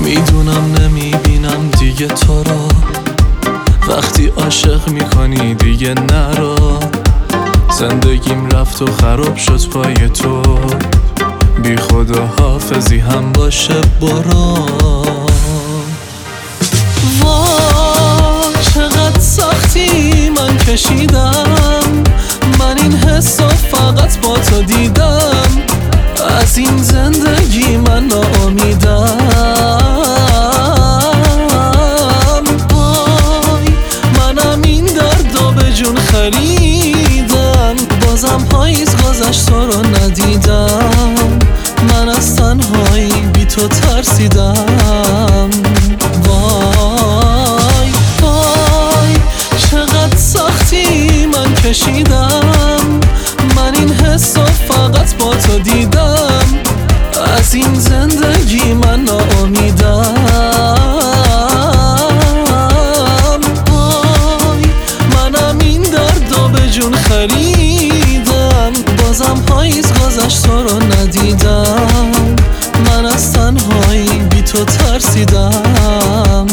میدونم نمیبینم دیگه تو رو، وقتی عاشق میکنی دیگه نرو. زندگیم رفت و خراب شد پای تو، بی خدا حافظی هم باشه برو. وای چقدر سختی من کشیدم، من این حسو فقط با تو دیدم. از این زندگی من ناامیدم. وای منم این دردو به جون خریدم، بازم پاییز گذشت تو رو ندیدم. من از تنهایی بی تو ترسیدم. وای وای چقدر سختی من کشیدم، من این حسو فقط با تو دیدم. از این زندگی من ناامیدم. وای منم این دردو به جون خریدم، بازم پاییز گذشت تو رو ندیدم. من از تنهایی بی تو ترسیدم.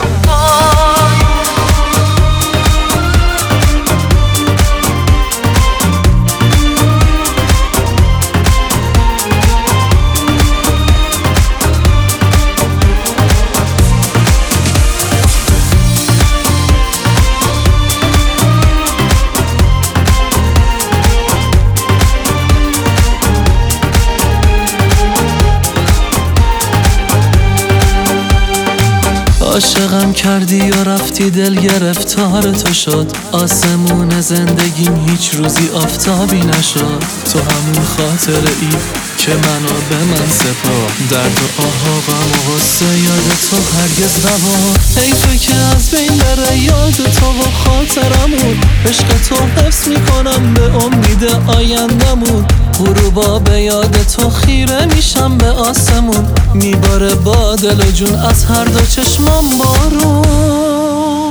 عاشقم کردی و رفتی، دل گرفتار تو شد. آسمون زندگیم هیچ روزی آفتابی نشد. تو همون خاطره ای که منو به من سپار، درد و آه و غم و غصه یاد تو هرگز نبار. ای تو که از بین بره یاد تو و خاطرمون، عشق تو حفظ میکنم به امید آیندمون. غروبا به یاد تو خیره میشم به آسمون، میباره با دل و جون از هر دو چشمام بارون.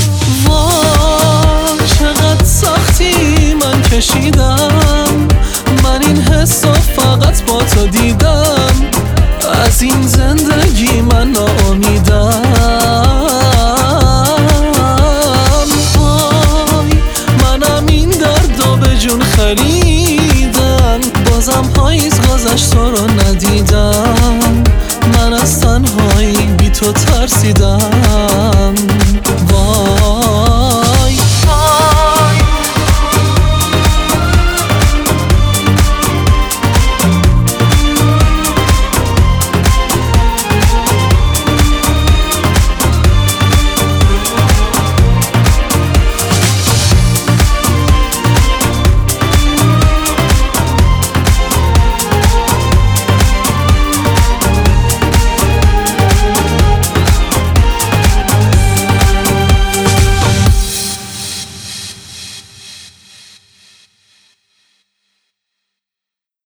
وای چقدر سختی من کشیدم، من این حسو فقط با تو دیدم. از این زندگی من ناامیدم. وای منم این دردو به جون خریدم، بازم پاییز گذشت تو رو